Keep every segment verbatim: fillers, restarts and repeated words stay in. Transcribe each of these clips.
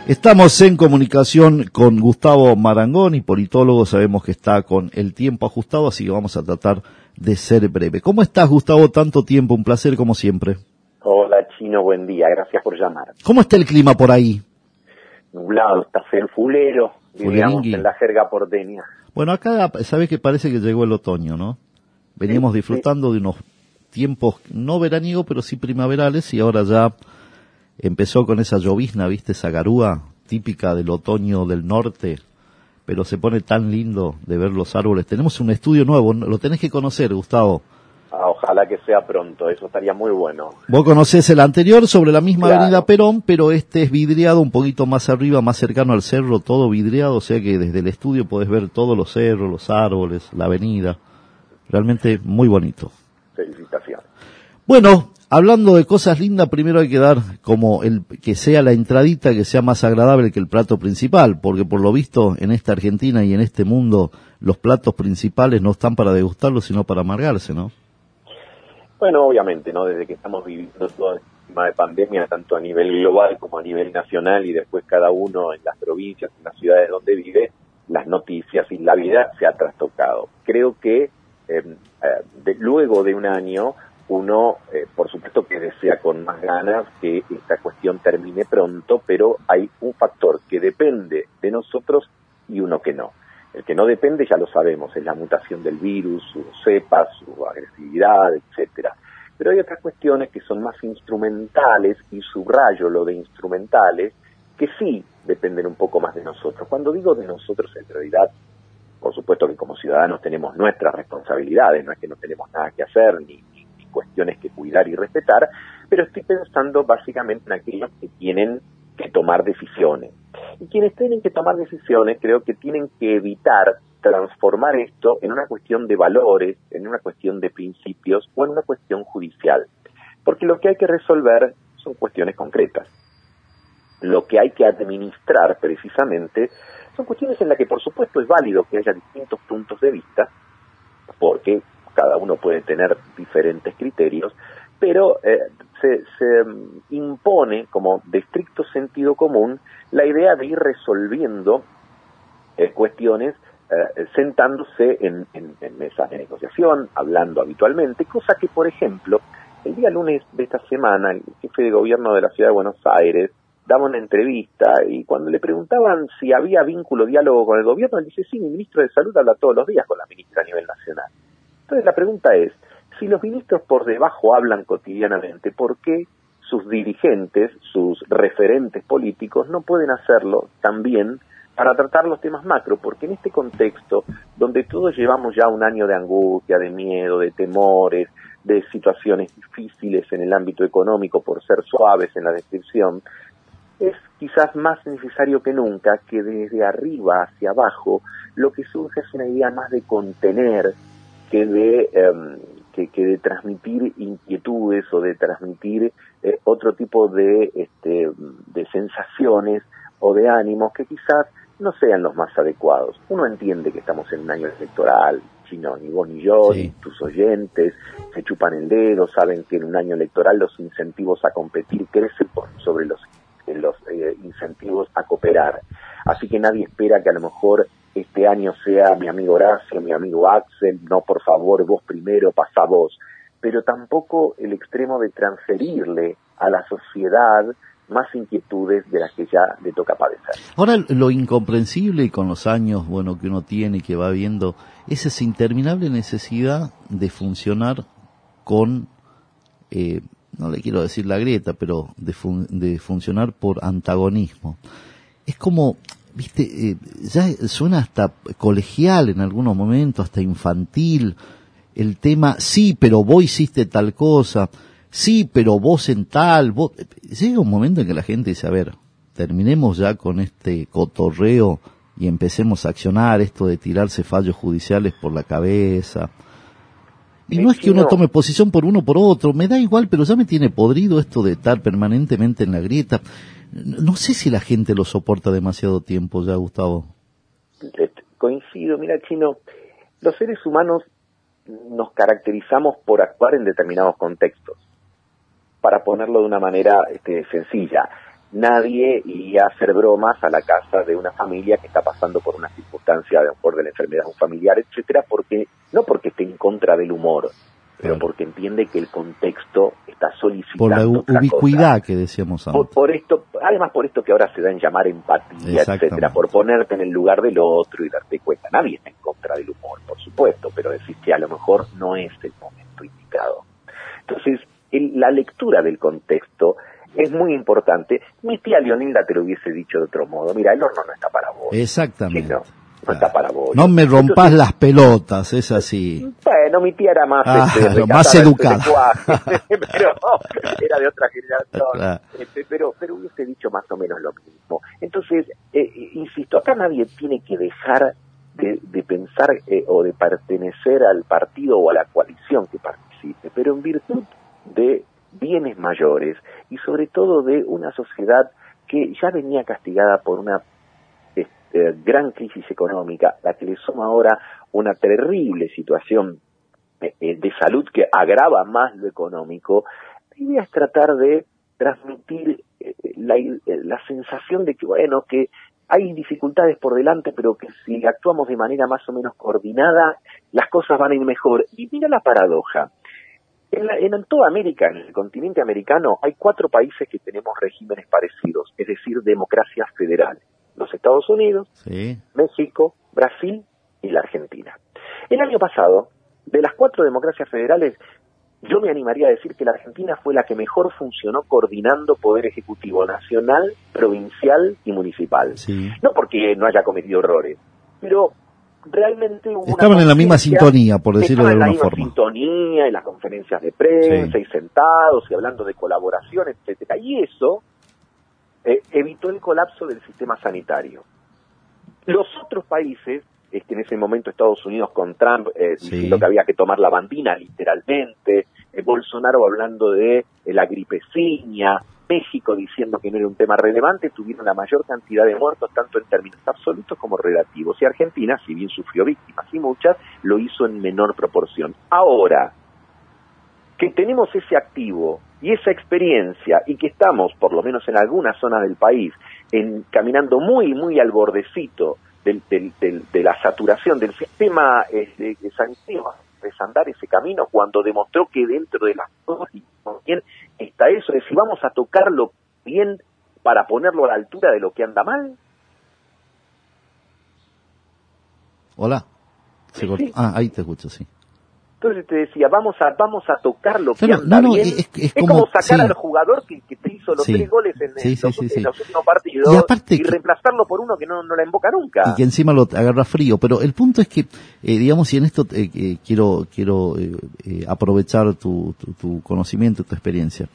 Estamos en comunicación con Gustavo Marangoni, politólogo, sabemos que está con el tiempo ajustado, así que vamos a tratar de ser breve. ¿Cómo estás, Gustavo? Tanto tiempo, un placer como siempre. Hola, Chino, buen día, gracias por llamar. ¿Cómo está el clima por ahí? Nublado, está fulero, diríamos en la jerga porteña. Bueno, acá, sabes que parece que llegó el otoño, ¿no? Veníamos sí, disfrutando sí. de unos tiempos no veraniegos, pero sí primaverales, y ahora ya empezó con esa llovizna, ¿viste? Esa garúa típica del otoño del norte, pero se pone tan lindo de ver los árboles. Tenemos un estudio nuevo, lo tenés que conocer, Gustavo. Ah, ojalá que sea pronto, eso estaría muy bueno. Vos conocés el anterior sobre la misma claro. avenida Perón, pero este es vidriado un poquito más arriba, más cercano al cerro, todo vidriado, o sea que desde el estudio podés ver todos los cerros, los árboles, la avenida. Realmente muy bonito. Felicitaciones. Bueno, hablando de cosas lindas, primero hay que dar como el que sea la entradita, que sea más agradable que el plato principal, porque por lo visto en esta Argentina y en este mundo los platos principales no están para degustarlos, sino para amargarse, ¿no? Bueno, obviamente, ¿no? Desde que estamos viviendo todo el tema de pandemia, tanto a nivel global como a nivel nacional, y después cada uno en las provincias, en las ciudades donde vive, las noticias y la vida se ha trastocado. Creo que eh, eh, de, luego de un año, uno, eh, por supuesto que desea con más ganas que esta cuestión termine pronto, pero hay un factor que depende de nosotros y uno que no. El que no depende, ya lo sabemos, es la mutación del virus, sus cepas, su agresividad, etcétera. Pero hay otras cuestiones que son más instrumentales, y subrayo lo de instrumentales, que sí dependen un poco más de nosotros. Cuando digo de nosotros, en realidad, por supuesto que como ciudadanos tenemos nuestras responsabilidades, no es que no tenemos nada que hacer, ni, ni, ni cuestiones que cuidar y respetar, pero estoy pensando básicamente en aquellos que tienen que tomar decisiones. Y quienes tienen que tomar decisiones creo que tienen que evitar transformar esto en una cuestión de valores, en una cuestión de principios o en una cuestión judicial. Porque lo que hay que resolver son cuestiones concretas. Lo que hay que administrar precisamente son cuestiones en las que por supuesto es válido que haya distintos puntos de vista, porque cada uno puede tener diferentes criterios, pero eh, se, se impone como de estricto sentido común la idea de ir resolviendo eh, cuestiones eh, sentándose en, en, en mesas de negociación, hablando habitualmente, cosa que, por ejemplo, el día lunes de esta semana, el jefe de gobierno de la ciudad de Buenos Aires daba una entrevista, y cuando le preguntaban si había vínculo, diálogo con el gobierno, él dice, sí, mi ministro de Salud habla todos los días con la ministra a nivel nacional. Entonces la pregunta es, si los ministros por debajo hablan cotidianamente, ¿por qué sus dirigentes, sus referentes políticos no pueden hacerlo también para tratar los temas macro? Porque en este contexto, donde todos llevamos ya un año de angustia, de miedo, de temores, de situaciones difíciles en el ámbito económico, por ser suaves en la descripción, es quizás más necesario que nunca que desde arriba hacia abajo lo que surge es una idea más de contener que de... Um, Que, que de transmitir inquietudes o de transmitir eh, otro tipo de, este, de sensaciones o de ánimos que quizás no sean los más adecuados. Uno entiende que estamos en un año electoral, Chino, ni vos ni yo, sí. Ni tus oyentes, se chupan el dedo, saben que en un año electoral los incentivos a competir crecen por sobre los, los eh, incentivos a cooperar. Así que nadie espera que a lo mejor este año sea mi amigo Horacio, mi amigo Axel, no, por favor, vos primero, pasá vos. Pero tampoco el extremo de transferirle a la sociedad más inquietudes de las que ya le toca padecer. Ahora, lo incomprensible y con los años, bueno, que uno tiene y que va viendo, es esa interminable necesidad de funcionar con, eh, no le quiero decir la grieta, pero de, fun- de funcionar por antagonismo. Es como... Viste, eh, ya suena hasta colegial en algunos momentos, hasta infantil, el tema, sí, pero vos hiciste tal cosa, sí, pero vos en tal, vos... Llega un momento en que la gente dice, a ver, terminemos ya con este cotorreo y empecemos a accionar esto de tirarse fallos judiciales por la cabeza. Y no es que uno tome posición por uno o por otro, me da igual, pero ya me tiene podrido esto de estar permanentemente en la grieta. No sé si la gente lo soporta demasiado tiempo ya, Gustavo. Coincido, mira, Chino, los seres humanos nos caracterizamos por actuar en determinados contextos. Para ponerlo de una manera este, sencilla, nadie iría a hacer bromas a la casa de una familia que está pasando por una circunstancia, a lo mejor de la enfermedad de un familiar, etcétera, porque no porque esté en contra del humor, pero porque entiende que el contexto está solicitando por la otra ubicuidad cosa. que decíamos antes. Por, por esto, además por esto que ahora se da en llamar empatía, etcétera, por ponerte en el lugar del otro y darte cuenta. Nadie está en contra del humor, por supuesto, pero decís que a lo mejor no es el momento indicado. Entonces, el, la lectura del contexto es muy importante. Mi tía Leonilda te lo hubiese dicho de otro modo. Mira, el horno no está para vos. Exactamente. Sí, no. No está para vos. No me rompas Entonces, las pelotas, es así. Bueno, mi tía era más, ah, este, más educada. Pero era de otra generación. Claro. Este, pero, pero hubiese dicho más o menos lo mismo. Entonces, eh, insisto, acá nadie tiene que dejar de, de pensar eh, o de pertenecer al partido o a la coalición que participe, pero en virtud de bienes mayores y sobre todo de una sociedad que ya venía castigada por una Eh, gran crisis económica, la que le suma ahora una terrible situación eh, eh, de salud que agrava más lo económico. La idea es tratar de transmitir eh, la, eh, la sensación de que, bueno, que hay dificultades por delante, pero que si actuamos de manera más o menos coordinada, las cosas van a ir mejor. Y mira la paradoja. En, la, en toda América, en el continente americano, hay cuatro países que tenemos regímenes parecidos, es decir, democracias federales. Los Estados Unidos, sí. México, Brasil y la Argentina. El año pasado, de las cuatro democracias federales, yo me animaría a decir que la Argentina fue la que mejor funcionó coordinando poder ejecutivo nacional, provincial y municipal. Sí. No porque no haya cometido errores, pero realmente hubo estaban en la misma sintonía, por decirlo de alguna forma. Estaban en la misma sintonía, en las conferencias de prensa, sí. y sentados, y hablando de colaboración, etcétera. Y eso Eh, evitó el colapso del sistema sanitario. Los otros países, este, en ese momento Estados Unidos con Trump eh, sí. diciendo que había que tomar la bandina literalmente, eh, Bolsonaro hablando de eh, la gripeciña, México diciendo que no era un tema relevante, tuvieron la mayor cantidad de muertos tanto en términos absolutos como relativos. Y Argentina, si bien sufrió víctimas y muchas, lo hizo en menor proporción. Ahora que tenemos ese activo y esa experiencia y que estamos, por lo menos en algunas zonas del país, en, caminando muy, muy al bordecito del, del, del, de la saturación del sistema eh, de sanitario, desandar ese camino cuando demostró que dentro de las cosas bien está eso, es decir, vamos a tocarlo bien para ponerlo a la altura de lo que anda mal. Hola. Se sí. Ah, ahí te escucho, sí. Entonces te decía, vamos a vamos a tocar lo que Claro, anda no, no, bien. Es, es, es como, como sacar sí. al jugador que, que te hizo los sí. tres goles en, sí, en, sí, los, sí, en sí. los últimos partidos y, aparte y que, reemplazarlo por uno que no, no la emboca nunca. Y que encima lo agarra frío. Pero el punto es que, eh, digamos, y en esto eh, eh, quiero quiero eh, eh, aprovechar tu, tu, tu conocimiento, tu experiencia.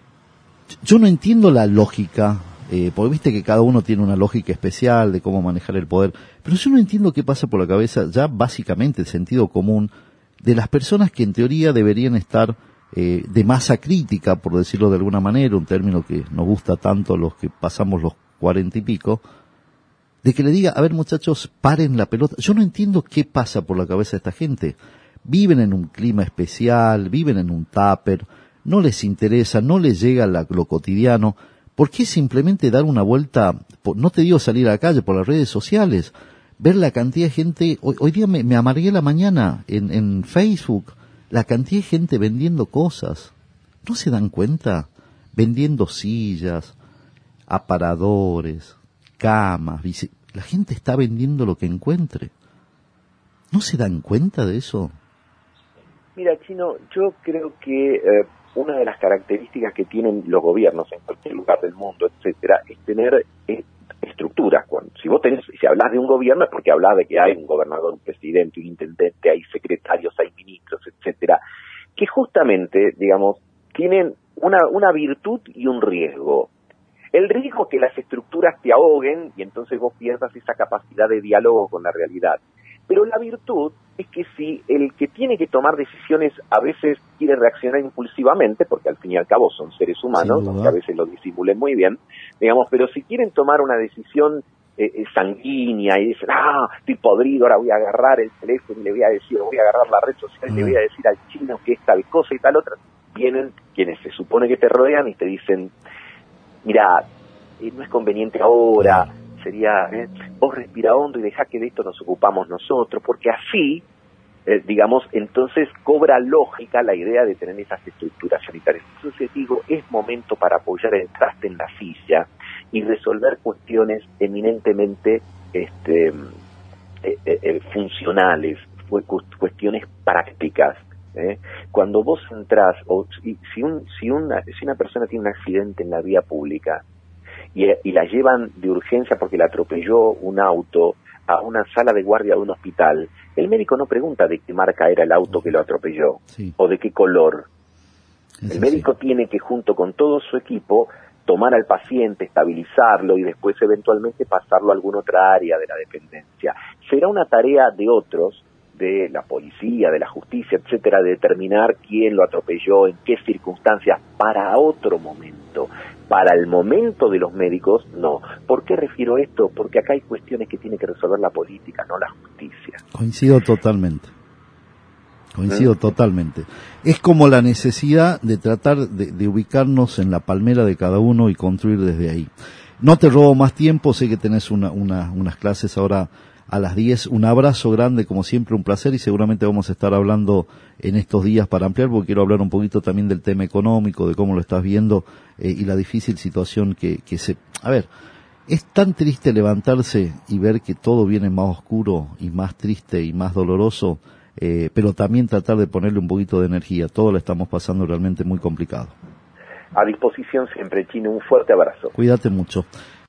Yo no entiendo la lógica, eh, porque viste que cada uno tiene una lógica especial de cómo manejar el poder, pero yo no entiendo qué pasa por la cabeza, ya básicamente el sentido común, de las personas que en teoría deberían estar eh, de masa crítica, por decirlo de alguna manera, un término que nos gusta tanto a los que pasamos los cuarenta y pico, de que le diga, a ver muchachos, paren la pelota. Yo no entiendo qué pasa por la cabeza de esta gente. Viven en un clima especial, viven en un tupper, no les interesa, no les llega la, lo cotidiano. ¿Por qué simplemente dar una vuelta, por, no te digo salir a la calle, por las redes sociales? Ver la cantidad de gente, hoy, hoy día me, me amargué la mañana en, en Facebook, la cantidad de gente vendiendo cosas. ¿No se dan cuenta? Vendiendo sillas, aparadores, camas, bici... la gente está vendiendo lo que encuentre. ¿No se dan cuenta de eso? Mira, Chino, yo creo que eh, una de las características que tienen los gobiernos en cualquier lugar del mundo, etcétera, es tener eh, estructuras. Cuando, si vos tenés, si hablas de un gobierno es porque hablas de que hay un gobernador, un presidente, un intendente, hay secretarios, hay ministros, etcétera, que justamente, digamos, tienen una, una virtud y un riesgo. El riesgo es que las estructuras te ahoguen y entonces vos pierdas esa capacidad de diálogo con la realidad. Pero la virtud es que si el que tiene que tomar decisiones a veces quiere reaccionar impulsivamente, porque al fin y al cabo son seres humanos, aunque a veces lo disimulen muy bien, digamos, pero si quieren tomar una decisión eh, eh, sanguínea y dicen, ah, estoy podrido, ahora voy a agarrar el teléfono y le voy a decir, voy a agarrar la red social y mm. le voy a decir al chino que es tal cosa y tal otra, vienen quienes se supone que te rodean y te dicen, mira, eh, no es conveniente ahora, sería, eh, vos respira hondo y dejá que de esto nos ocupamos nosotros, porque así, eh, digamos, entonces cobra lógica la idea de tener esas estructuras sanitarias. Entonces digo, es momento para apoyar el traste en la silla y resolver cuestiones eminentemente este, eh, eh, funcionales, cuestiones prácticas. ¿eh? Cuando vos entrás, o si, si, un, si, una, si una persona tiene un accidente en la vía pública y, y la llevan de urgencia porque la atropelló un auto a una sala de guardia de un hospital, el médico no pregunta de qué marca era el auto que lo atropelló, sí, o de qué color. Es el médico sí. tiene que, junto con todo su equipo, tomar al paciente, estabilizarlo y después eventualmente pasarlo a alguna otra área de la dependencia. Será una tarea de otros, de la policía, de la justicia, etcétera, de determinar quién lo atropelló, en qué circunstancias, para otro momento. Para el momento de los médicos, no. ¿Por qué refiero esto? Porque acá hay cuestiones que tiene que resolver la política, no la justicia. Coincido totalmente. Coincido ¿Mm? totalmente. Es como la necesidad de tratar de, de ubicarnos en la palmera de cada uno y construir desde ahí. No te robo más tiempo, sé que tenés una, una, unas clases ahora a las diez. Un abrazo grande, como siempre, un placer, y seguramente vamos a estar hablando en estos días para ampliar, porque quiero hablar un poquito también del tema económico, de cómo lo estás viendo eh, y la difícil situación que, que se... A ver, es tan triste levantarse y ver que todo viene más oscuro y más triste y más doloroso, eh, pero también tratar de ponerle un poquito de energía. Todo lo estamos pasando realmente muy complicado. A disposición siempre, Chino, un fuerte abrazo. Cuídate mucho.